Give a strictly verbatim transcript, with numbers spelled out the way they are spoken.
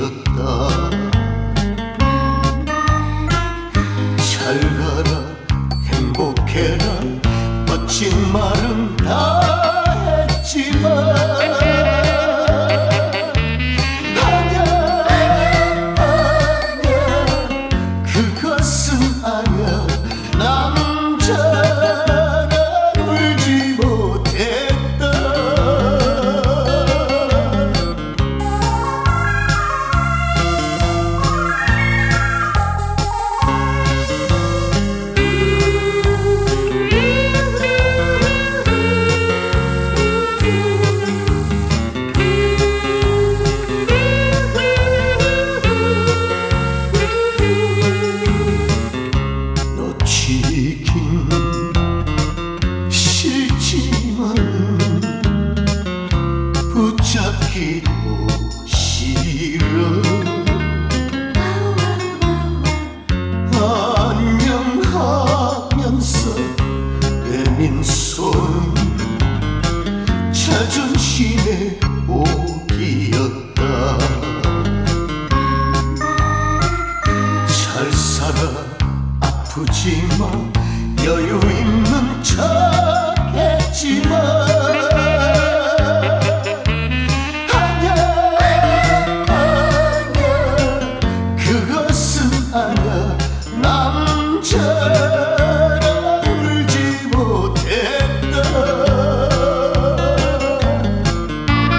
오기였다. 잘 가라 행복해라 멋진 말은 다 했지만 아냐 아냐 그것은 아냐 남자라 울지 못했다. 놓치긴 싫지만 붙잡기도 싫어. 안녕하면서 내민 손 자존심의 오기였다. 잘 살아 아프지마 여유 있는 척 했지만 아냐 아냐 그것은 아냐 남자